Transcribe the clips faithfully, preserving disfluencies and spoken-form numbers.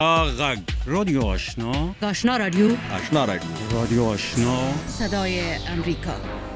غږ رادیو آشنا آشنا رادیو آشنا رادیو رادیو آشنا صدای امریکا.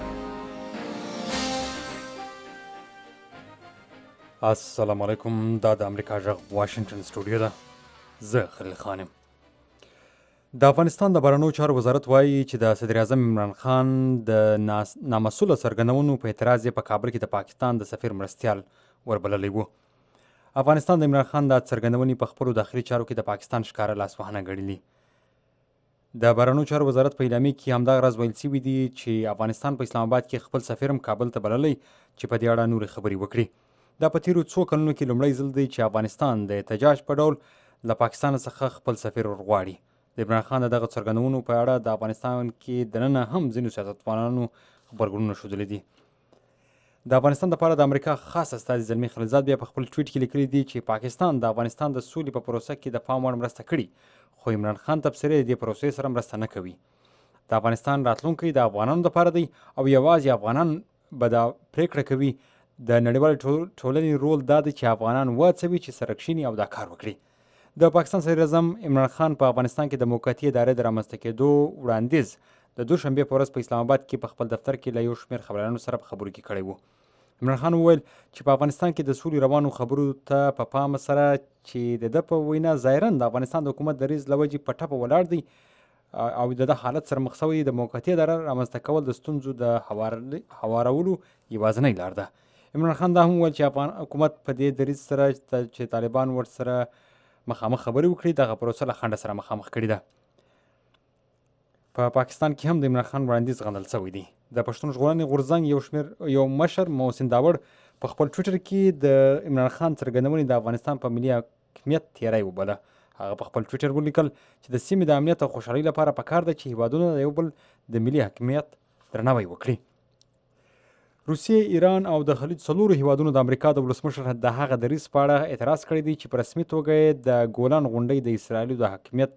السلام علیکم. دا د امریکا غږ واشنگټن سټوډیو ده. زه خلیل خان یم. د افغانستان د بهرنیو چارو وزارت وایي چې د صدر اعظم عمران خان د نامسؤله څرګندونو په اعتراض یې په کابل کې د پاکستان د سفیر مرستیال وربللی و. افغانستان د عمران خان د څرګندونې په خپلو داخلي چارو کې د پاکستان ښکاره لاسوهنه ګڼلي. د بهرنیو چارو وزارت په اعلامیه کې همدغه راز ویل شوي دي چې افغانستان په اسلام آباد کې خپل سفیر هم کابل ته بللی چې په دې اړه نورې خبرې وکړي. دا په تیرو څو کلونو کې لومړی ځل دی چې افغانستان د احتجاج په ډول له پاکستان څخه خپل سفیر ورغواړي. د عمران خان د دغه څرګندونو په اړه د افغانستان کې دننه هم ځینو سیاستوالانو غبرګونونه ښودلي دي. د افغانستان لپاره د امریکا خاص استازي زلمي خلیلزاد بیا په خپل ټویټ کې لیکلي دي چې پاکستان د افغانستان د سولې په پروسه کې د پام وړ مرسته کړې، خو عمران خان تبصرې د دې پروسې سره مرسته نه کوي. د افغانستان راتلونکی د افغانانو لپاره دی او یوازې افغانان به دا پریکړه کوي. د نړیوالې ټولنې رول دا دی چې افغانان وهڅوي چې سره کښیني او دا کار وکړي. د پاکستان صدر اعظم عمران خان په افغانستان کې د موقتي ادارې د رامنځته کېدو وړاندیز د دوشنبې په ورځ په اسلام آباد کې په خپل دفتر کې له یو شمېر خبریالانو سره په خبرو کې کړی و. عمران خان وویل چې په افغانستان کې د سولې روانو خبرو ته په پام سره چې د ده په وینا ظاهرا د افغانستان د حکومت دریځ له وجې په ټپه ولاړ دی او د ده حالت سره مخ شوی د موقتي اداره رامنځته کول د ستونزو د هوارولو یوازینۍ لار ده. عمران خان دا هم وویل چې افغان حکومت په دې دریځ سره چې طالبان ورسره مخامخ خبرې وکړي دغه پروسه له خنډ سره مخامخ کړې ده. په پا پاکستان کې هم د عمران خان وړاندیز غندل شوی دی. د پښتون ژغورنې غورځنګ یو شمېر یو مشر محسن داوړ په خپل ټویټر کې د عمران خان څرګندونې د افغانستان په ملي حاکمیت تیری وبله. هغه په خپل ټویټر ولیکل چې د سیمې د امنیت او خوشحالۍ لپاره پکار ده چې هیوادونه د یو بل د ملي حاکمیت درناوی وکړي. روسیې، ایران او د خلیج څلورو هیوادونو د امریکا د ولسمشر د هغه دریځ په اړه اعتراض کړی دی چې په رسمي توګه یې د ګولان غونډۍ د اسرائیلو د حاکمیت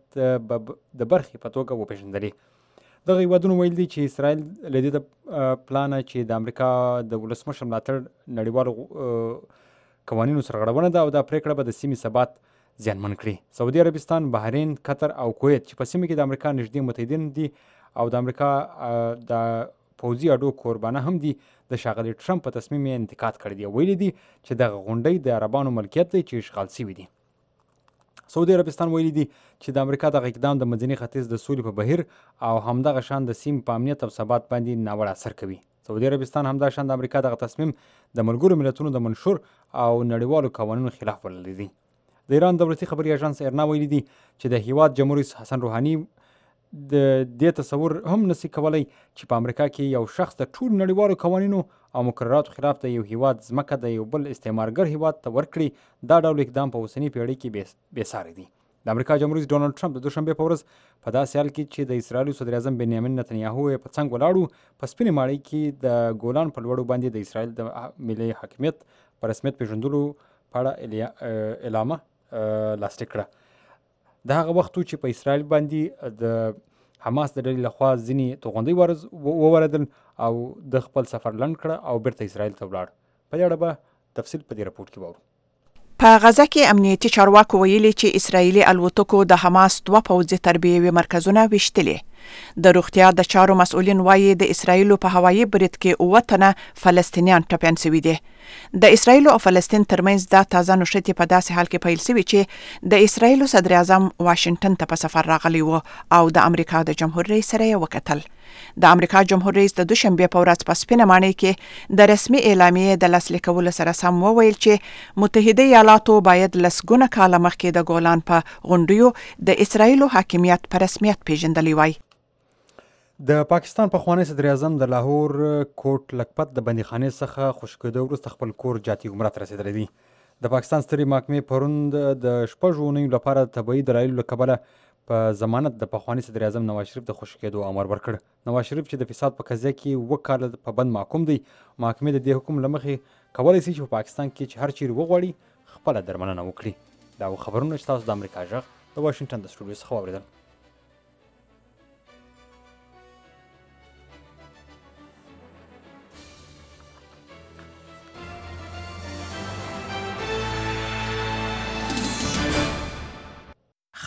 د برخې په توګه وپېژندلې. دغه هیوادونو ویل دي چې اسرائیل له دې د پلانه چې د امریکا د ولسمشر ملاتړ نړیوالو قوانینو سرغړونه ده او دا پریکړه به د سیمې ثبات زیانمن کړي. سعودي عربستان، بحرین، قطر او کویت چې په سیمه کې د امریکا نږدې متحدین دي او د امریکا د پوځي اډو کوربانه هم دي، د ښاغلي ټرمپ په تصمیم یې انتقاد کړی دی او ویلي دي چې دغه غونډۍ د عربانو ملکیت دی چې اشغال شوي دي. سعودي عربستان ویلي دي چې د امریکا دغه اقدام د منځني ختیځ د سولې په بهیر او همدغه شان د سیمې په امنیت او ثبات باندې ناوړه اثر کوي. سعودي عربستان همدا شان د امریکا دغه تصمیم د ملګرو ملتونو د منشور او نړیوالو قوانینو خلاف بللی دی. د ایران دولتي خبري اژانس ارنا ویلي دي چې د هیواد جمهور رئیس حسن روحاني د دې تصور هم نشي کولی چې په امریکا کې یو شخص د ټولو نړیوالو قوانینو او مقرراتو خلاف د یو هیواد ځمکه د یو بل استعمارګر هیواد ته ورکړي. دا ډول اقدام په اوسنۍ پیړۍ کې بېساري دی. د امریکا جمهور رئیس ډونالډ ټرمپ د دوشنبې په ورځ په داسې حال کې چې د اسرائیلو صدر اعظم بنیامین نتنیاهو یې په څنګ ولاړو په سپینې ماڼۍ کې د ګولان په لوړو باندې د اسرائیل د ملي حاکمیت په رسمیت پېژندلو په اړه اعلامه لاسلیک کړه. د هغه وخت چې په اسرائیل باندې د حماس د ډلې لخوا ځینې توغندۍ ووردل او د خپل سفر لنډ کړه او بیرته اسرائیل ته ولاړ. په دې اړه به تفصیل په دې راپورټ کې واورو. په غزه کې امنیتي چارواکو ویلي چې اسرائیلي الوتکو د حماس دوه پوځي تربیوي مرکزونه ویشتلي. د روغتیا د چارو مسؤلین وایي د اسرائیلو په هوایي برید کې اووه تنه فلسطینیان ټپیان شوي دي. د اسرائیلو او فلسطین ترمنځ دا تازه نښتې په داسې حال کې پیل شوي چې د اسرائیلو صدر اعظم واشنګټن ته په سفر راغلی و او د امریکا د جمهور رئیس سره یې وکتل. د امریکا جمهور رئیس د دوشنبې په ورځ په سپینه ماڼۍ کې د رسمي اعلامیې د لاسلیک کولو سره سم وویل چې متحده ایالاتو باید لسګونه کاله مخکې د ګولان په غونډیو د اسرائیلو حاکمیت په رسمیت پیژندلی وای. د پاکستان پخوانی صدر اعظم د لاهور کوټ لکپت د بندیخانې څخه خوشي کېدو وروسته خپل کور جاتي عمره ته رسېدلی دی. د پاکستان سترې محکمې پرون د شپږو اونیو لپاره د طبیعي دلایلو له کبله په ضمانت د پخواني صدر اعظم نواز شریف د خوشي کېدو امر ورکړ. نواز شریف چې د فساد په قضیه کې اووه کاله په بند محکوم دی، محکمې د دې حکم له مخې کولی شي چې په پاکستان کې چې هر چیرې وغواړي خپله درملنه وکړي. دا خبرونه چې تاسو د امریکا غږ د واشنګټن د سټوډیو څخه واورېدل.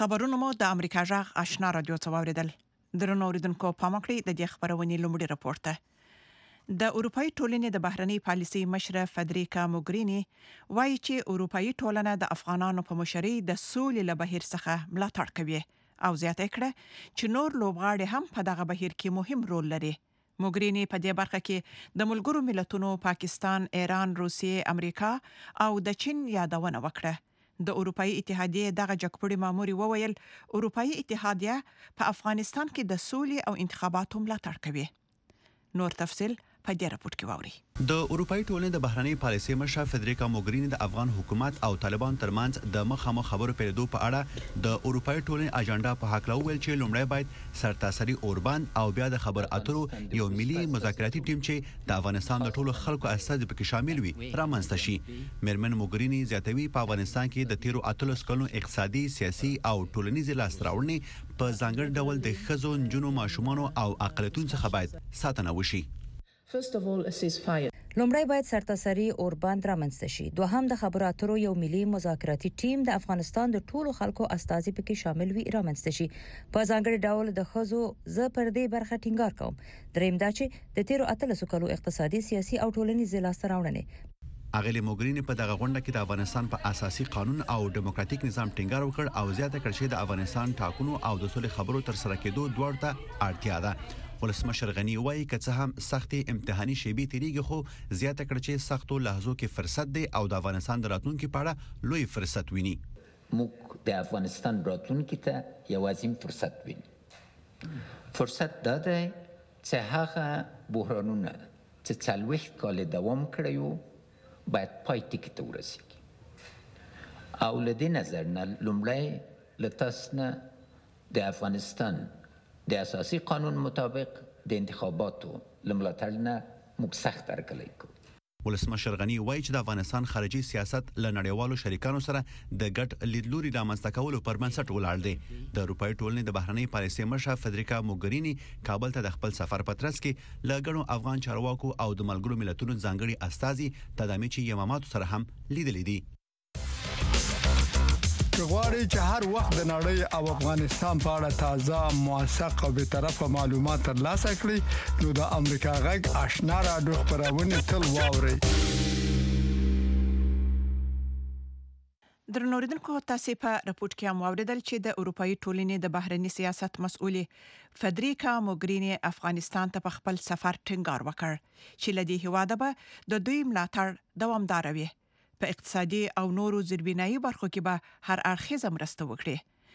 خبرونه مو د امریکا جغ آشنا رادیو څوریدل. درنو اوریدونکو پام کړئ د دې خبرونې لومړی راپور ته. د اروپאי ټولنې د بهرنی پالیسي مشره فدریکا موګرینی وایي چې اروپאי ټولنه د افغانانو په مشرۍ د سولې له بهیر څخه ملاتړ کوي او زیاته کړه چې نور لوبغاړي هم په دغه بهیر کې مهم رول لري. موګرینی په دې برخه کې د ملګرو ملتونو پاکستان، ایران، روسیې، امریکا او د چین یادونه وکړه. د اروپאי اتحادیه دغه جګپړی ماموري وویل اروپאי اتحادیه په افغانستان کې د سولې او انتخاباتو ملاتړ کوي. نور تفصيل په دې راپور کې واوري. د اروپאי ټولنې د بهرنی پالیسي مشره فدریکا موګرینی د افغان حکومت او طالبان ترمنځ د مخامخ خبرو پیلېدو په اړه د اروپאי ټولنې اجنډا په حق لوول چې لومړی باید سرتاسري اوربان او بیا د خبر اترو یو ملي مذاکراتي ټیم چې د افغانستان د ټولو خلکو استازي پکې شامل وي رامنځته شي. میرمن موګرینی زیاتوي په افغانستان کې د تیرو اتلس کلونو اقتصادي، سیاسي او ټولنیز لاسته په ځانګړي ډول د ښځو، نجونو، ماشومانو او اقلیتونو څخه باید ساتنه وشي. First of all, a ceasefire. لومړی باید سرتاسري اوربند رامنځته شي. دوهم د خبرو اترو یو ملي مذاکراتي ټیم د افغانستان د ټولو خلکو استازي پکې شامل وي رامنځته شي. په ځانګړي ډول د ښځو ز پر دې برخه ټینګار کوم. دریم دا چې د تیرو اتلس کلو اقتصادي، سیاسي او ټولنیز لاسته راوړنې اغلی موګرینی په دغه غونډه کې د افغانستان په اساسي قانون او دیموکراتیک نظام ټینګار وکړ او زیاته کړ چې د افغانستان ټاکنو او د سولې خبرو تر سره کېدو دوړ ته اړتیا ده. ولسمشر غنی وایي که څه هم سختي امتحاني شیبې تیریږي خو زیاته کړ چې سختو لحظو کې فرصت دی او د افغانستان د راتلونکي په اړه لوی فرصت ویني. موږ د افغانستان راتلونکي ته یو عظیم فرصت ویني. فرصت دا دی چې هغه بحرانونه چې څلوېښت کال دوام کړی باید پای ټکي ته ورسیږي او له دې نظر نه لومړی له تاسو نه د افغانستان د اساسي قانون مطابق د انتخاباتو لملاتړ نه موږ سخت هرکلی کوو. ولسمشر غنی وایي چې د افغانستان خارجي سیاست له نړیوالو شریکانو سره د ګډ لیدلوري رامنځته کولو پر بنسټ ولاړ دی. د اروپאי ټولنې د بهرنی پالیسي مشره فدریکا موګرینی کابل ته د خپل سفر په ترڅ کې له ګڼو افغان چارواکو او د ملګرو ملتونو ځانګړي استازي تدامیچي یماماتو سره هم لیدلې دي. غواړي چې هر وخت د نړۍ او افغانستان په اړه تازه، موثق او به طرفه معلومات ترلاسه کړئ نو د امریکا غږ آشنا رادیو خبرونه تل واورئ. درنوریدونکو تاسو په راپورټ کې هم واوریدل چې د اروپאי ټولنې د بهرنی سیاست مسؤلې فدریکا موګرینی افغانستان ته په خپل سفر ټینګار وکړ چې لدی هواده به د دوی ملاتړ دوامدار وي. په اقتصادي او نورو زیربنایي برخو کې به هر اړخیزه مرسته وکړي.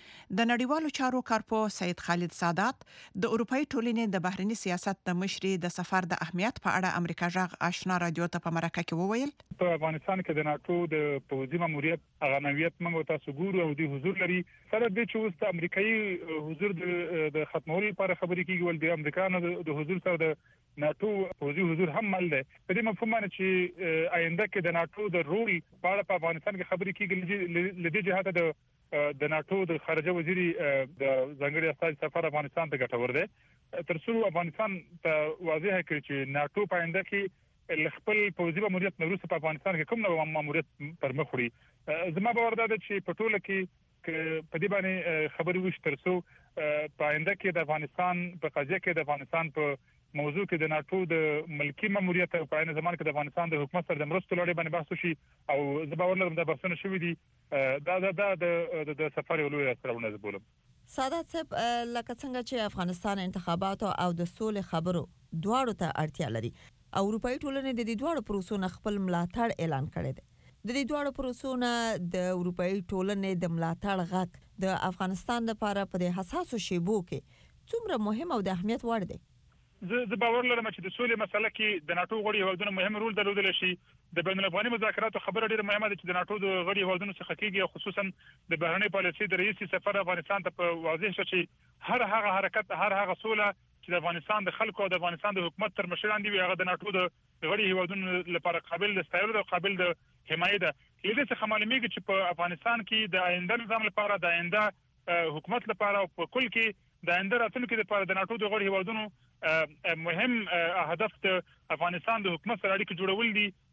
د نړیوالو چارو کارپو سید خالد سادات د اروپאי ټولنې د بهرنی سیاست د مشري د سفر د اهمیت په اړه امریکا جغ آشنا رادیو ته په مرکه کې وویل په افغانستان کې د ناتو د پوځي ماموریت اغنویت موږ تاسو ګورو او د حضور لري سره د چې اوس د امریکایي حضور د ختمولو لپاره خبرې کیږي ول د امریکانو د حضور سره د ناتو پوځي حضور هم مل ده. په دې مفهوم باندې چې آینده کې د ناتو د رول په اړه په افغانستان کې خبرې کیږي لدې جهته د د ناتو د خارجه وزیر د ځنګړي استاد سفر افغانستان ته ګټور دی تر څو افغانستان ته واضح کړي چې ناتو په آینده کې خپل پوځي ماموریت نورو په افغانستان کې کوم نوع ماموریت پر مخ وړي. زما باور ده چې په ټوله کې په دې باندې خبرې وشي تر څو په آینده کې د افغانستان په قضیه کې د افغانستان په موضوع کې د ناتو د ملکی ماموریت په عین زمان کې د افغانستان د حکومت سره د مرستو لړۍ باندې بحث وشي او زه باور لرم دا بحثونه شوي دي. دا دا د د سفر یو لوی اثرونه زه بولم. سادات صاحب لکه څنګه چې افغانستان انتخاباتو او د سولې خبرو دواړو ته اړتیا لري او اروپאי ټولنې د دې دواړو پروسو نه خپل ملاتړ اعلان کړی دی. د دې دواړو پروسو نه د اروپאי ټولنې د ملاتړ غږ د افغانستان لپاره په دې حساسو شیبو کې څومره مهم او د اهمیت وړ دی. زه باور لرم چې د سولې مسله کې د ناتو غړي هیوادونو مهم رول درلودل شي. د بین الافغاني مذاکراتو خبره ډیره مهمه ده چې د ناتو د غړي هیوادونو څخه کېږي او خصوصا د بهرنی پالیسي د رئیس سفر افغانستان ته په واضح شي چې هر هغه حرکت هر هغه سوله چې د افغانستان د خلکو او د افغانستان د حکومت تر مشران دی هغه د ناتو د غړي هیوادونو لپاره قابل د ستایلو او قابل د حمایت ده. لږ څه معلومیږي چې په افغانستان کې د آینده نظام لپاره د آینده حکومت لپاره او په کل کې د آینده راتلونکو لپاره د ناتو د غړي هیوادونو مهم هدف د افغانستان د حکومت سره اړیکې جوړول دي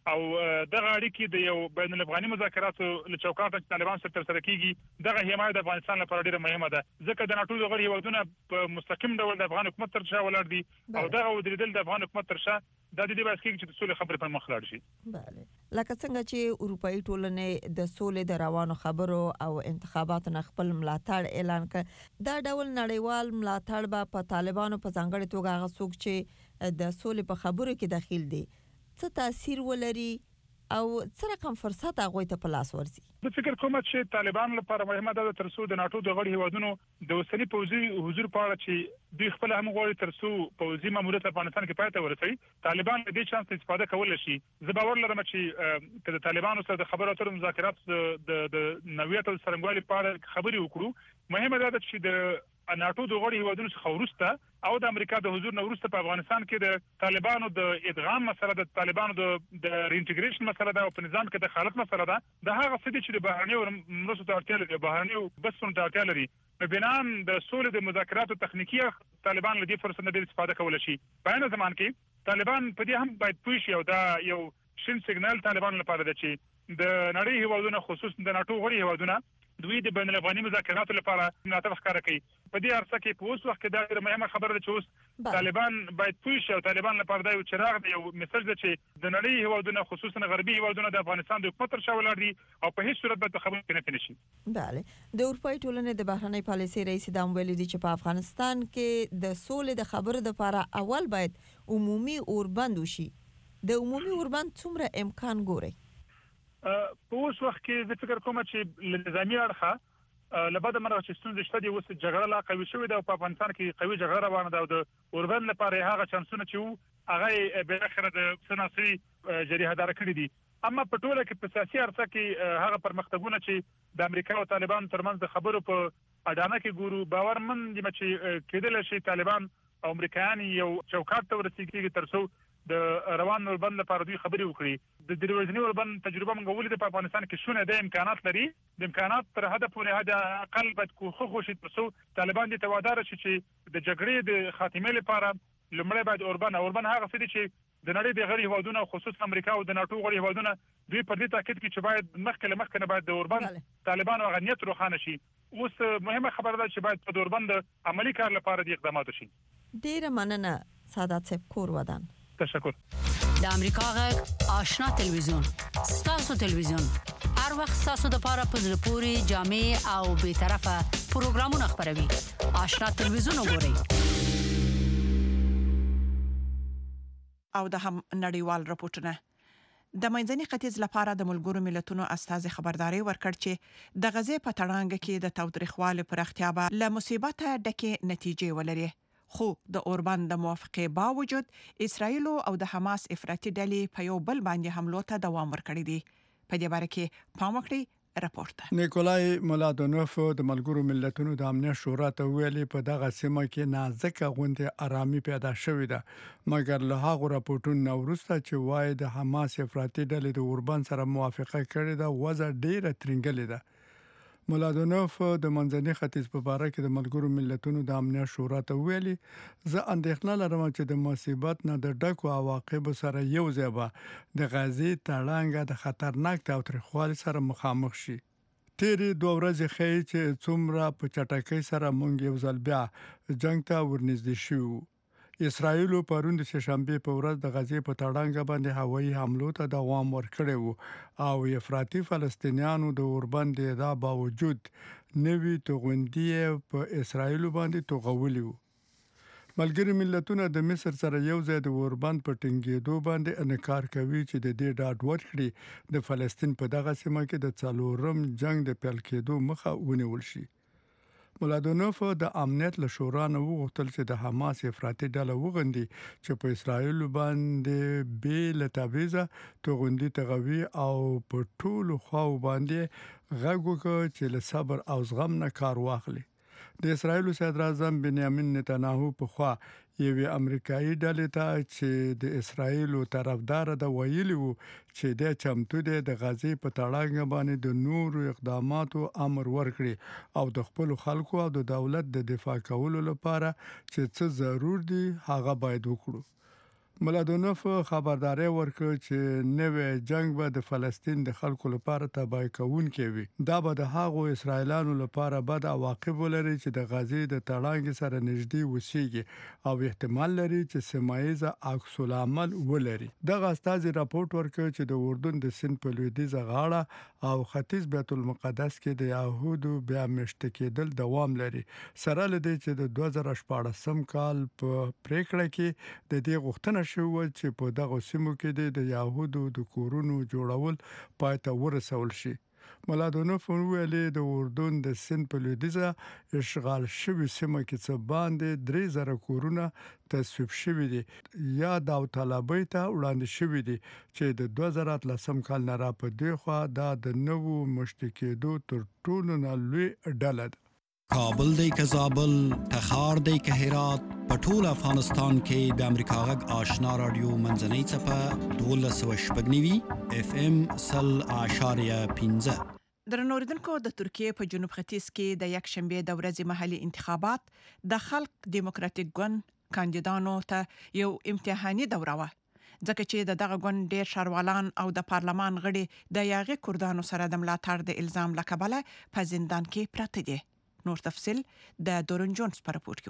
او دغه اړیکې د یو بین الافغاني مذاکراتو له چوکاټه طالبان سره تر سره کیږي دغه حمایت د افغانستان لپاره ډیره مهمه ده ځکه د ناتو د غړي هیوادونه په مستقیم ډول د افغان حکومت تر شا ولاړ دي او دغه ودرېدل د افغان حکومت تر شا د دې بحث کې چې د سولې خبرې پر مخ لاړ شي. بله لکه څنګه چې اروپאי ټولنې د سولې د روانو خبرو او انتخاباتو نه خپل ملاتړ اعلان کړ دا ډول نړیوال ملاتړ به په طالبانو په ځانګړي توګه هغه څوک چې د سولې په خبرو کې داخل دي څه تاثیر ولري او څه رقم فرصت هغه ته په لاس ورسي. د فکر کوم چې طالبان لپاره مهمه ده ترڅو د ناتو د غړي هیوادونو د وسلي پوځي حضور په اړه چې دوی خپل هم غواړي ترڅو پوځي ماموریت افغانستان کې پاتې ورسوي طالبان د دې چانس استفاده کول شي. زه باور لرم چې د طالبانو سره د خبرو اترو مذاکرات د د نویت او څرنګوالي په اړه خبري وکړو مهمه ده چې د ناتو د غړي هیوادونو څخه ورسته او د امریکا د حضور نه ورسته په افغانستان کې د طالبانو د ادغام مسله د طالبانو د د رینټیګریشن مسله ده او په نظام کې د خالص مسله ده د هغه څه چې د بهرنیو مرستو ته اړتیا لري بهرنیو بسونو ته اړتیا لري په بنان د سولې د مذاکراتو تخنیکی طالبان له دې فرصت نه ډېر استفاده کول شي. په عین زمان کې طالبان په دې هم باید پوه شي او دا یو شین سیګنال طالبان لپاره ده چې د نړۍ هیوادونو خصوصا د ناتو غړي هیوادونه دوی د بین الافغاني مذاکراتو لپاره ملاتړ ښکاره کوي. په دې ارڅه کې په اوس وخت کې دا ډېره مهمه خبره ده چې اوس طالبان باید پوه شي او طالبان لپاره دا یو چراغ دی یو میسج ده چې د نړۍ هیوادونه خصوصا غربي هیوادونه د افغانستان د حکومت تر شا ولاړ دي او په هیڅ صورت به خبرې کې نه پنيشي. بله د اروپאי ټولنې د بهرنۍ پالیسي رئیس دا ویلي دي چې په افغانستان کې د سولې د خبرو لپاره اول باید عمومي اوربند وشي. د عمومي اوربند څومره امکان ګوري؟ په اوس وخت کې د فکر کوم چې نظامی اړخه لبد مرغه چې ستونزې شته دي اوس جګړه لا قوي شوې ده او په افغانستان کې قوي جګړه روانه ده او د اوربند لپاره هغه چانسونه چې هغه به اخر د سناسي جریحه دار کړی دي. اما په ټوله کې په سیاسي ارڅه کې هغه پرمختګونه چې د امریکا او طالبان ترمنځ د خبرو په اډانه کې ګورو باورمن دي چې کېدل شي طالبان او امریکایان یو چوکاټ ته ورسیږي ترڅو د روان اوربند لپاره دوی خبرې وکړي. د دروازنی اوربند تجربه موږ ولې په افغانستان کې شونه د امکانات لري د امکانات تر حد پورې حد اقل باید کوخه خوشي ترڅو طالبان دې توادار شي چې د جګړې د خاتمه لپاره لمړی باید اوربند اوربند هغه څه دي چې د نړۍ د غړي هیوادونو خصوصا امریکا او د ناتو غړي هیوادونه دوی پر دې تاکید کوي چې باید مخکې مخکې نه باید د اوربند طالبان او غنیت روخانه شي. اوس مهمه خبره ده چې باید په اوربند عملی کار لپاره د اقدامات شي. ډیره مننه سعادت صاحب کور ودان. تشکر. د امریکا غږ آشنا تلویزیون ستاسو تلویزیون هر وخت ستاسو د لپاره په زړه پورې جامع او به طرفه پروګرامونه خبروي. آشنا تلویزیون وګورئ. او د هم نړیوال راپورټونه د منځني ختیځ لپاره د ملګرو ملتونو استازي خبرداري ورکړ چې د غزې په تړانګ کې د تاوتریخوالي پرختیا به له مصیبته ډکه نتیجې ولري. خو د اوربند د موافقه باوجود اسرائیل او د حماس افراطي ډلې په یو بل باندې حملو ته دوام ورکړی دی. په دې باره کې پام وکړئ راپورټ. نیکولای مولادونوف د ملګرو ملتونو د امنیت شورا ته ویلي په دغه سیمه کې نازکه غونډه آرامي پیدا شوې ده مګر له هغه راپورټونو وروسته چې وایي د حماس افراطي ډلې د اوربند سره موافقه کړې ده وضع ډیره ترنګلې ده. مولادونوف د منځني ختیځ په اړه کې د ملګرو ملتونو د امنیت شورا ته ویلي زه اندېښنه لرم چې د مصیبت نه د ډکو عواقب سره یو ځای به د غزې تړانګه د خطرناک تاوتریخوالي سره مخامخ شي. تیرې دوه ورځې ښیي چې څومره په چټکۍ سره مونږ یو ځل بیا جنگ ته ورنږدې شو. اسرائیل پرون د شنبه په ورځ د غزې په تړانګه باندې هوایي حملو ته دوام ورکړی وو او افراطي فلسطینیانو د اوربند د باوجود نوی توغندي په اسرائیل باندې توغولي وو. ملګری ملتونه د مصر سره یو ځای د اوربند په ټینګېدو باندې انکار کوي چې د دې ډاډ ورکړي د فلسطین په دغه سیمه کې د څلورم جنگ د پیل کېدو مخه ونیول شي. مولادونوف د امنیت له شورا نه وغوښتل چې د حماس افراطي ډله وغندي چې په اسرائیل باندې بیل تبعیض توغندي تغوي او په ټولو خواو باندې غږ وکړي چې له صبر او زغم نه کار واخلي. د اسرائیل صدر اعظم بنیامین نتنیاهو په خوا یوې امریکایي ډلې ته چې د اسرائیل طرفدار د ویلي وو چې د چمتو د غزې په تړانګ باندې د نورو اقداماتو امر ورکړي او د خپل خلکو او د دولت د دفاع کولو لپاره چې څه ضرور دي هغه باید وکړو. ملادونوف خبرداري ورکړ چې نوې جنگ به د فلسطین د خلکو لپاره تباہي کوونکی وي. دا به د هغو اسرایلانو لپاره بد عواقب ولري چې د غزې د تړانګ سره نږدې وسیږي او احتمال لري چې سیمایي عکس العمل ولري. دغه استازي راپورټ ورکړ چې د اردن د سیند په لویدیځه غاړه او ختیځ بیت المقدس کې د يهودو بیا مشت کېدل دوام لري. سره لدی چې د دوه زره شپاړسم کال په پریکړه کې د دې غوښتنه شو چې په دغه سیمو کې د يهودو د کورونو جوړول پای ته ورسول شي. ملادونوف ویلي د اردن د سیند په لویدیځه اشغال شوی سیمه کې څه باندې درې زره کورونه تصویب شوي دي یا داوطلبۍ ته وړاندې شوي دي چې د دوه زره اتلسم کال نه را په دې خوا دا د نوو مشت کېدو تر ټولو نه لوی ډله ده. کابل دی که زابل، تخار دی که هرات، په ټول افغانستان کې د امریکا غږ آشنا رادیو منځنۍ څپه دولس سوه شپږ نوي اف ام سل اعشاریه پنځه. درنو اوریدونکو، د ترکیې په جنوب ختیځ کې د یک شنبې د ورځې محلي انتخابات د خلق دیموکراتیک ګوند کاندیدانو ته یو امتحاني دوره وه، ځکه چې د دغه ګوند ډیر ښاروالان او د پارلمان غړي د یاغي کردانو سره د ملاتړ د الزام له کبله په زندان کې پراته دي. نور تفصيل د دورن جونز په راپورټ کې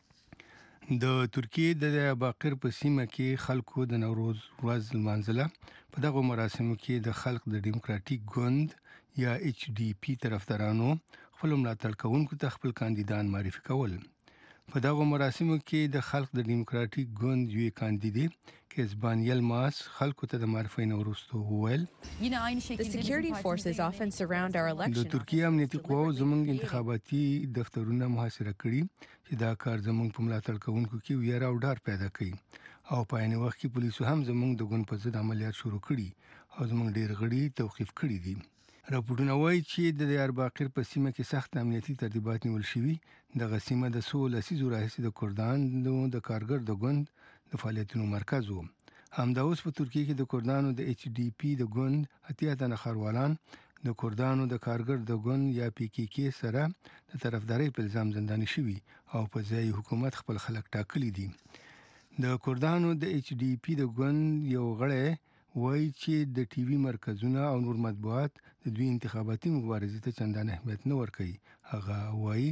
واوري. د ترکیې د باقر په سیمه کې خلکو د نوروز ورځ لمانځله. په دغه مراسمو کې د خلق د دیموکراتیک ګوند یا ایچ ډي پی طرفدارانو خپل ملاتړ کوونکو ته خپل کاندیدان معرفي کول. په دغه مراسمو کې د خلق د دیموکراتیک ګوند یو کاندیدې کیزبان یلماس خلکو ته د معرفي نوروستو وویل. The security forces often surround our election. د ترکیې امنیتي قواو زموږ انتخاباتي دفترونه محاصره کړي چې دا کار زموږ په ملاتړ کوونکو کې ویره او ډار پیدا کوي او په عین وخت کې پولیسو هم زموږ د ګوند په ضد عملیات شروع کړي او زموږ ډیر غړي توقیف کړي دي. راپورټونه وایي چې د دیارباقر په سیمه کې سخت امنیتي ترتیبات نیول شوي. دغه سیمه د څو لسیزو راهیسې د کردانو د کارګر د ګوند د فعالیتونو مرکز و. همدا اوس په ترکیه کې د کردانو د ایچ ډي پی د ګوند اتیا تنه ښاروالان د کردانو د کارګر د ګوند یا پی کې کې سره د طرفداري په الزام زنداني شوي او په ځای حکومت خپل خلک ټاکلي دي. د کردانو د ایچ ډي پی د ګوند یو غړی وایي چې د ټي وي مرکزونه او نور مطبوعات د دوی انتخاباتي مبارزې ته چندان اهمیت نه ورکوي. هغه وایي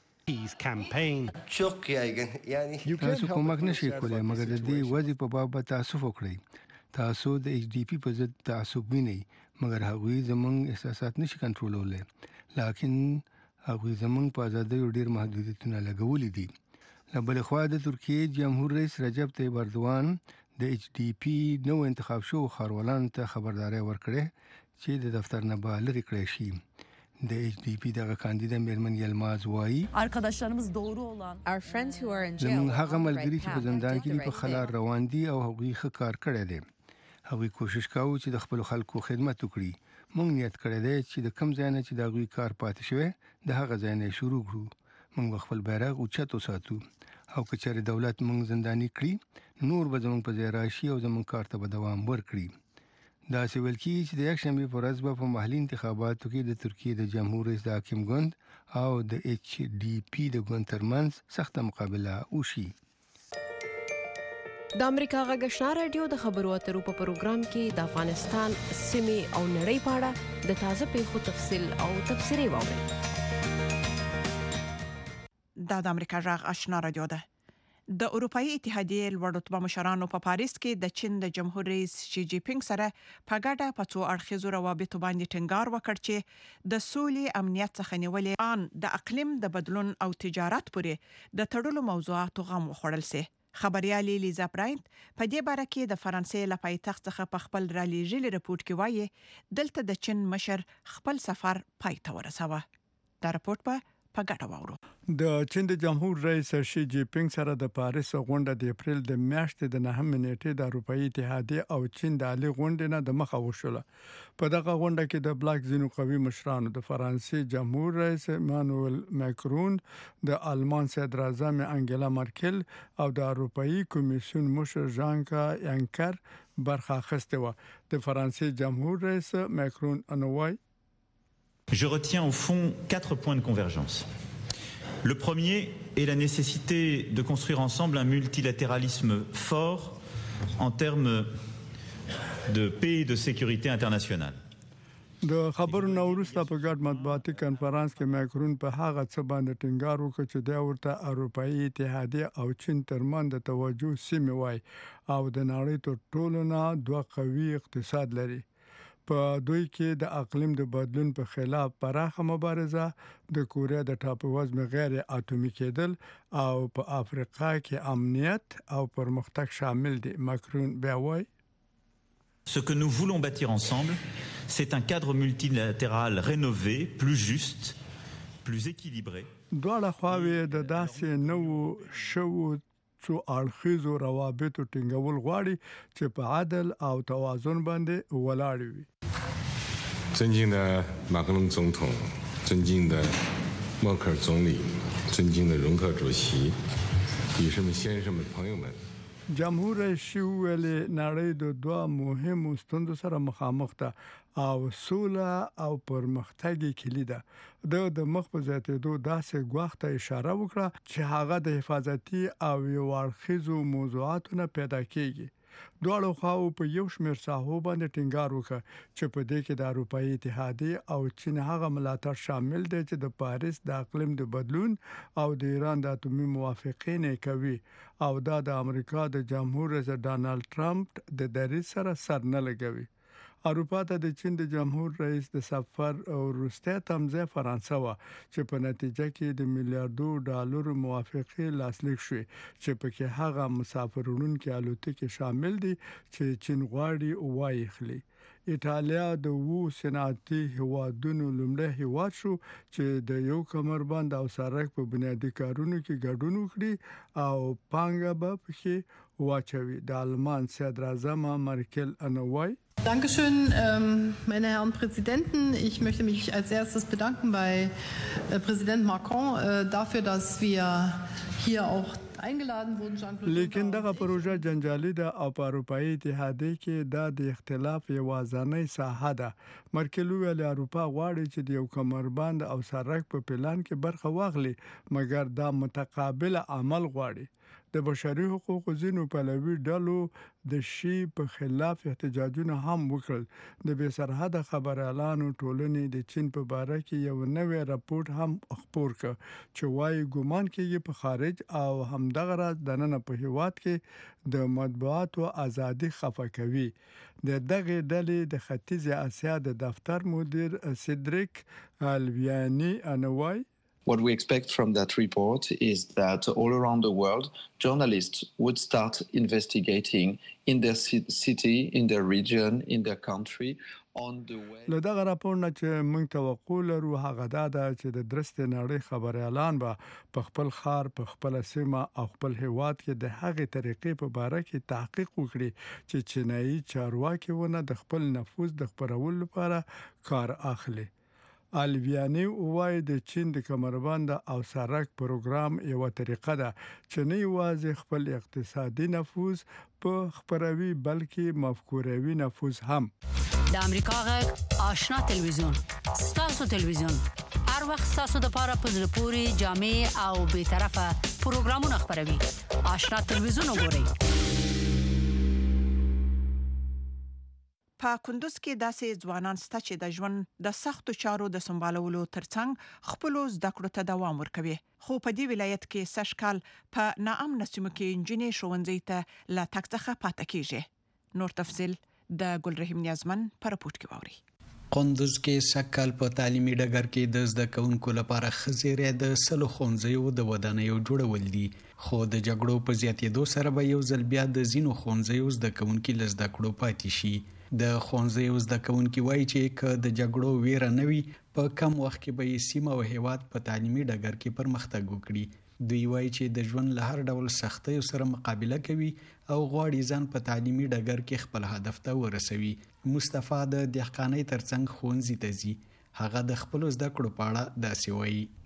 تاسو کومک نشئ کولی مګر د دې وضع په باب تاسف وکړئ. تاسو د ایچ ډي پی په ضد تعصب وینئ مګر هغوی زموږ احساسات نشي کنټرولولی، لاکن هغوی زموږ په ازادیو ډېر محدودیتونه لګولي دي. له بلې خوا د ترکیې جمهور رئیس رجب طیب اردوان د ایچ ډي پی نو انتخاب شو خاروالانو ته خبرداري ورکړه چې د دفتر نه به لرې کړی شي. د ایچ ډي پی دغه کاندیدا میرمن یلماز وایي Our friends who are in jail. زموږ هغه ملګري چې په زندان کې دي په خلار روان دي او هغوی ښه کار کړی دی. هغوی کوشش کوي چې د خپل خلکو خدمت وکړي. موږ نیت کړی دی چې د کم ځای نه چې د هغوی کار پاتې شوی د هغه ځای نه شروع کړو. موږ خپل بیرغ اوچت وساتو او که چېرې دولت موږ زنداني کړي نور به زموږ په ځای راشي او زموږ کار ته به دوام ورکړي. داسې ویل کېږي چې د یکشنبې په ورځ به په محلي انتخاباتو کې د ترکیې د جمهور رئیس د حاکم ګوند او د ایچ ډي پی د ګوند ترمنځ سخته مقابله وشي. د امریکا غږ آشنا رادیو د خبرو اترو په پروګرام کې د افغانستان سیمې او نړۍ په اړه د تازه پیښو تفصیل او تبصرې واورئ. دا د امریکا غږ آشنا رادیو ده. د اروپאי اتحادیې لوړ رتبه مشرانو په پاریس کې د چین د جمهور رئیس شي جی پینګ سره په ګډه په څو اړخیزو روابطو باندې ټینګار وکړ چې د سولې، امنیت څخه نیولې ان د اقلیم د بدلون او تجارت پورې د تړلو موضوعاتو غم وخوړل سي. خبريالي لیزا براینت په دې باره کې د فرانسې له پایتخت څخه په خپل را لېږلي رپورت کې وایي دلته د چین مشر خپل سفر پای ته ورساوه. دا رپورت په په ګټه واورو. د چین د جمهور رئیس شي جی پینګ سره د پاریس غونډه د اپریل د میاشتې د نهمې نیټې د اروپאי اتحادیې او چین د عالی غونډې نه د مخه وشوله. په دغه غونډه کې د بلاک ځینو قوي مشرانو د فرانسې جمهور رئیس مانوئل ماکرون، د آلمان صدر اعظم انګلا مرکل او د اروپאי کمیسیون مشر ژان کلود یانکر برخه اخیسته و. د فرانسې جمهور رئیس ماکرون انوای Je retiens au fond quatre points de convergence. Le premier est la nécessité de construire ensemble un multilatéralisme fort en termes de paix et de sécurité internationale. د خبرو نو وروسته په ګډ مطبوعاتي کانفرنس کې ماکرون په هغه څه باندې ټینګار وکړ چې د ورته اروپאי اتحادیه او چین ترمن د توجه سیمه وای او د نړۍ تر ټولو نه دوه قوي اقتصاد لري. په دوی کې د اقلیم د بدلون په خلاف پراخه مبارزه، د کوریا د ټاپووزمې غیر اټومي کېدل او په افریقا کې امنیت او پرمختګ شامل دي. ماکرون بیا وای Ce que nous voulons bâtir ensemble, c'est un cadre multilatéral rénové, plus juste, plus équilibré. دواړه خواوې د داسې نوو شوو څو اړخیزو روابطو ټینګول غواړي چې په عدل او توازن باندې ولاړ وي. 尊敬的马克龙总统，尊敬的默克尔总理，尊敬的容克主席，女士们、先生们、朋友们。 جمهور رئیس ویلي نړۍ د دوه مهمو ستونزو سره مخامخ ده او سوله او پرمختګ کلی ده. د د مخ په زیاتېدو داسې ګواښ ته اشاره وکړه چې هغه د حفاظتي او یو اړخیزو موضوعاتو نه پیدا کیږي. دواړو خواو په یو شمېر ساحو باندې ټینګار وکړ چې په دې کې د اروپאי اتحادیه او چین هغه ملاتړ شامل دي چې د پاریس د اقلیم د بدلون او د ایران د اټومي موافقې نه کوي او دا د امریکا د جمهور رئیس ډانلډ ټرمپ د دریځ سره سر نه لګوي. اروپا ته د چین د جمهور رئیس د سفر او روسته تمځه فرانسه وا چې په نتیجه کې د میلیارډو ډالر موافقه لاسلیک شوې چې په کې هغه مسافرونو کې الوتکې شامل دي چې چین غواړي وایي خلی. ایټالیا د وو صنعتي هوادونو لومړی هیواد شو چې د یو کمربند او سړک په بنیادی کارونو کې ګډون وکړي او پانګه به پکې واچوي. د آلمان صدر اعظم مرکل انوای Dankeschön, ähm, meine Herren Präsidenten. Ich möchte mich als erstes bedanken bei äh, Präsident Macron äh, dafür, dass wir hier auch eingeladen wurden. Jean-Claude لیکن دغه پروژه جنجالي ده او په اروپאי اتحادیه کې دا د اختلاف یوازنۍ ساحه ده. مرکل ویل اروپا غواړي چې د یو کمربند او سړک په پلان کې برخه واخلي مګر دا متقابل عمل غواړي. د بشري حقوقو ځینو پلوي ډلو د شی په خلاف احتجاجونه هم وکړل. د بې سرحده خبريالانو ټولنې د چین په باره کې یو نوې راپور هم خپور کړ چې وايي ګومان کوي په خارج او همدغه راز د نن په هیواد کې د مطبوعاتو ازادي خفه کوي. د دغه ډلې د ختیځ اسیا د دفتر مدیر سیدریک الویانی انوای What we expect from that report is that all around the world, journalists would start investigating in their city, in their region, in their country on the way. له دغه راپور نه چې موږ توقع لرو هغه دا ده چې د درسته نړۍ خبريالان به په خپل خار په خپل سیمه او خپل هیواد کې د هغې طریقې په باره کې تحقیق وکړي چې چینایي چارواکي ونه د خپل نفوذ د خبرولو لپاره کار اخلي. الویانی وای د چین د کمربند او سړک پروګرام یو طریقه ده چې نه یوازې خپل اقتصادي نفوذ په خبروي بلکې مفکوروي نفوذ هم. د امریکا غږ آشنا تلویزیون ستاسو تلویزیون هر وخت ستاسو د پاره پزله پوری جامع او به طرفه پروګرامونه خبروي. آشنا تلویزیون وګورئ. په کندوز کې داسې ځوانان سته چې د ژوند د سختو چارو د سمبالولو ترڅنګ خپل زده کړو ته دوام ورکوي. خو په دې ولایت کې سشکال په ناامن سیمو کې انجینر ښوونځي ته لا تک څخه پاتې کیږي. نور تفصيل د ګلرحیم نیازمن پر راپورټ کې ووري. کندوز کې سکهال په تعلیمي ډګر کې د زده کوونکو لپاره خزیره د سلو ښوونځیو د ودانیو جوړول دي، خو د جګړو په زیاتېدو سره به یو ځل بیا د ځینو ښوونځیو زده کوونکي له زده کړو پاتې شي. د ښوونځیو زده کوونکي وایي چې که د جګړو ویره نه وي په کم وخت کې به یې سیمه او هیواد په تعلیمي ډګر کې پرمختګ وکړي. دوی وایي چې د ژوند له هر ډول سختیو سره مقابله کوي او غواړي ځان په تعلیمي ډګر کې خپل هدف ته ورسوي. مصطفی د دهقانۍ ترڅنګ ښوونځي ته ځي. هغه د خپل زده کړو په اړه داسې وایي.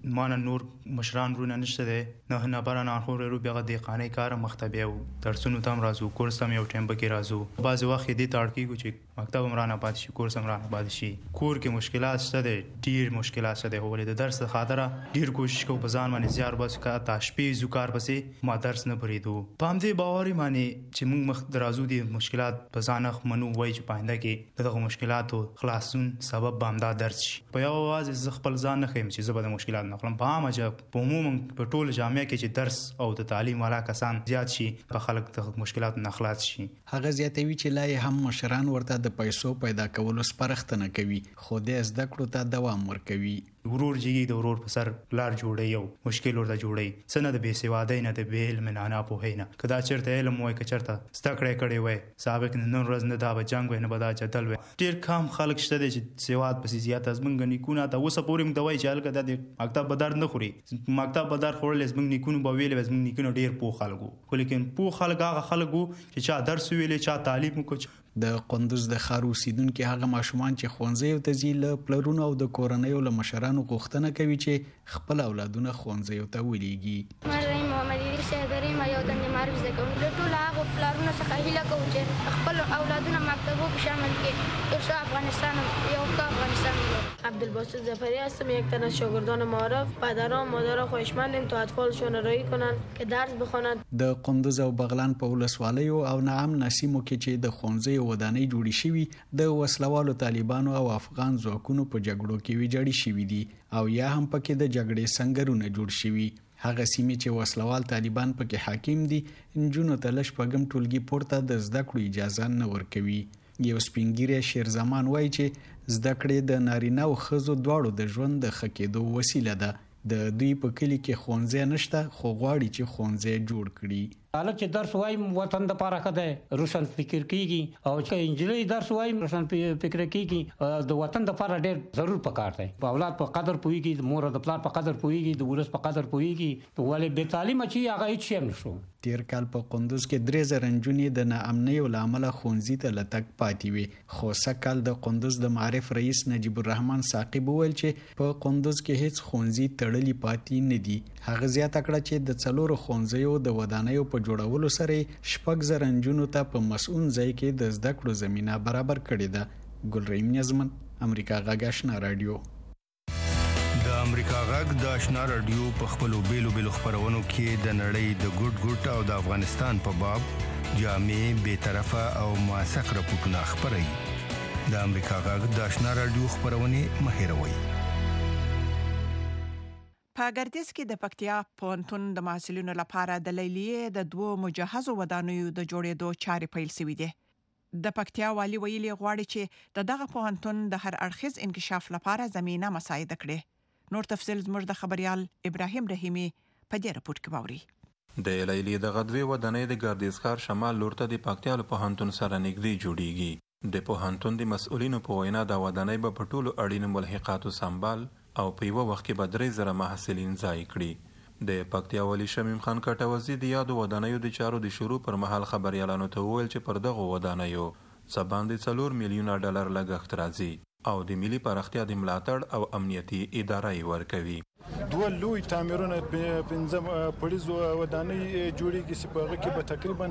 مانه نور مشران ورونه نشته دی نه نه باران خو ورو بیا د قانې کار مختبیو درسونو تام رازو کورس تام یو ټیم بکی رازو بعض وخت دې تاړکی کو چې مکتب مرانه پات شي کورس مرانه پات شي کور کې مشکلات شته دي ډیر مشکلات شته دي ولې د درس خاطره ډیر کوشش کو په ځان باندې زیار بس کا تاشپې زوکار پسې ما درس نه پریدو پام دې باوري معنی چې موږ مخ درازو دي مشکلات په ځان منو وای چې پاینده کې دغه مشکلاتو خلاصون سبب بامدا درس شي په یو आवाज ز خپل ځان نه خیم چې زبر د مشکلات نه خپل په عامه په عموم په ټول جامعه کې چې درس او د تعلیم والا کسان زیات شي په خلک د مشکلات نه خلاص شي هغه زیاتوي چې لای هم مشران ورته د پیسو پیدا کولو سپارښتنه کوي خو د زده کړو ته دوام ورکوي ورور جیږي د ورور په سر لار جوړي یو مشکل ورته جوړي سنه د بې سوادۍ نه د بې علم نه نه پوهینا کدا چرته علم وای ک چرته ستکړې کړي وای سابق نن ورځ نه دا به جنگ وای نه بدا چتل وای ډیر کم خلک شته چې سواد پسې زیات از منګ نیکونه تا وسه پورم دوای چې الګه د مکتب بدر نه خوري مکتب بدر خورل از منګ نیکونه به ویل از منګ نیکونه ډیر پوه خلکو خو لیکن پوه خلک هغه خلکو چې چا درس ویلې چا تعلیم کو د قندوز د ښار اوسیدونکو هغه ماشومان چې ښوونځیو ته ځي له پلرونو او د کورنیو له مشرانو غوښتنه کوي چې خپل اولادونه ښوونځیو ته ولېږي. مریم محمد ادریس شهدري ما یو د معرف زده کوونکی له ټولو هغو پلرونو څخه هیله کوم چې خپل اولادونه مکتبو په شامل کړي ترڅو افغانستان یو ښه افغانستان ولري. عبدالباسط ظفری هستم، یک تن از شاگردان معارف. پدران مادران خواهشمندیم تا اطفالشون رایی کنند که درس بخوانند. د قندوز او بغلان په ولسوالیو او نعم نسیمو کې چې د ښوونځیو ودانۍ جوړې شوي د وسلوالو طالبانو او افغان ځواکونو په جګړو کې ویجاړې شوي دي او یا هم پکې د جګړې سنگرونه جوړ شوي. هغه سیمې چې وسلوال طالبان پکې حاکم دي نجونو ته لږ پګم ټولګي پورته د زده کړو اجازه نه ورکوي. یو سپینګیری شیر زمان وایي چې زده کړې د نارینه او ښځو دواړو د ژوند د ښه کېدو وسیله ده. د دوی په کلي کې ښوونځی نشته خو غواړي چې ښوونځی جوړ کړي. هلک چې درس وایم وطن د پاره ښه دی روشن فکر کیږي او چې انجلۍ درس وایم روشن فکر کیږي د وطن د پاره ډېر ضرور پکار دی. په اولاد په قدر پوهیږي د مور او د پلار په قدر پوهیږي د ولس په قدر پوهیږي ولې بې تعلیمه چې هغه هیڅ شی هم نشو. تیر کال په قندوز کې درې زره نجونې د ناامنیو له امله ښوونځي ته له تګ پاتې وې خو سږ کال د قندوز د معارف رئیس نجیب الرحمن ساقب وویل چې په قندوز کې هیڅ ښوونځي تړلي پاتې نه دي. هغه زیاته کړه چې د څلورو ښوونځیو د ودانیو په جوړولو سره شپږ زره نجونو ته په مسؤل ځای کې د زده کړو زمینه برابر کړې ده. ګلرحیم نیازمن، امریکا غږ آشنا رادیو. د امریکا غږ د آشنا رادیو په خپلو بیلو بیلو خپرونو کې د نړۍ د ګډ ګډ او د افغانستان په باب جامع بې طرفه او موثق راپورټونه خپروي. د امریکا غږ د آشنا رادیو خپرونې مه هېروئ. په ګردیز کې د پکتیا پوهنتون د محصلینو لپاره د لیلیې د دوو مجهزو ودانیو د جوړېدو چارې پیل شوې دي. د پکتیا والي ویلي غواړي چې د دغه پوهنتون د هر اړخیز انکشاف لپاره زمينه مساعده کړي. نور تفصیل زموږ د خبريال ابراهیم رحیمی په دې راپور کې باوري. د لیلیې د غدوی ودانۍ د ګردیز ښار شمال لور ته د پکتیا پوهنتون سره نږدې جوړیږي. د پوهنتون د مسؤلینو په وینا د ودانۍ په ټولو اړینو ملحقاتو سمبال او په یو وخت کې به درې زره محصلین ځای کړي. د پکتیا والي شمیم خان کټوزی د یادو ودانیو د چارو د شروع پر مهال خبريالانو ته وویل چې پر دغه ودانیو څه باندې څلور میلیونه ډالر لګښت راځي او د ملي پراختیا د ملاتړ او امنیتي اداره یې ورکوي. دوه لوی تعمیرونه پنځم پولیسو ودانۍ جوړیږي چې په هغه کې به تقریبا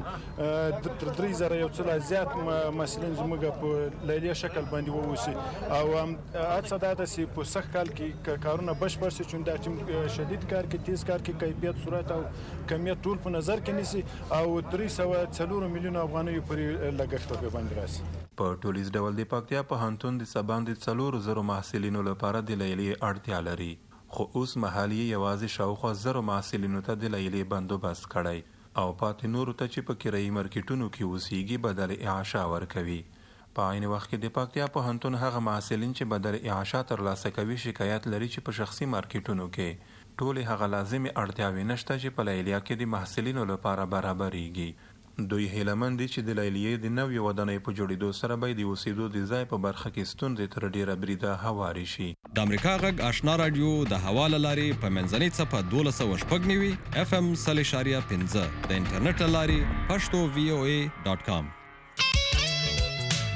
تر درې زره یو څه زیات مسلین زموږ په لیلیه شکل باندې ووسی او هڅه دا ده چې په سخت کال کې کارونه بشپړ شي چې دا چې شدید کار کې تیز کار کې کیفیت صورت او کمیت ټول په نظر کې نیسي او درې سوه څلور میلیونه افغانۍ پورې لګښت به باندې راسي. په ټولیز ډول د پکتیا پوهنتون د سباندې څلور زرو محصلینو لپاره د لیلیې اړتیا لري خو اوس مهال یې یوازې شاوخوا زرو محصلینو ته د لیلیې بندوبست کړی او پاتې نورو ته چې په کرایي مارکیټونو کې اوسیږي بدل اعاشه ورکوي. په عین وخت کې د پکتیا پوهنتون هغه محصلین چې بدل اعاشه ترلاسه کوي شکایت لري چې په شخصي مارکیټونو کې ټولې هغه لازمي اړتیاوې نشته چې په لیلیه کې د محصلینو لپاره برابرېږي. دوی هیلهمند دي چې د لیلیې د نوې ودانۍ په جوړېدو سره به د اوسېدو د ځای په برخه کې ستونزې تر ډېره بریده هوارې شي. د امریکا غږ آشنا رادیو د هوا له لارې په منځنۍ څپه دولس سوه شپږ نوي اف ام سل اشاریه پنځه د انټرنیټ له لارې پښتو وی او ای ډاټ کام.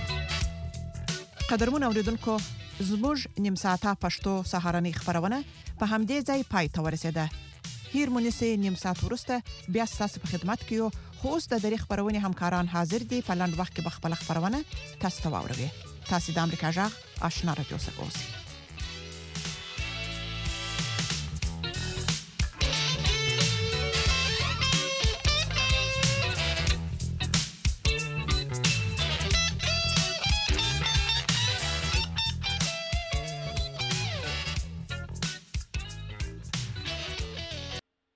قدرمن اوریدونکو زموږ نیم ساعته پښتو سهارنۍ خبرونه په همدې ځای پای ته ورسېده. هیر مونسه نیم ساعت وروسته بیا ستاسو په خدمت کې یو. خو اوس د درې خبرونې همکاران حاضر دي. په لنډ وخت کې به خپله خبرونه تاسو ته واوروي. تاسو د امریکا غږ آشنا رادیو څخه اوسئ.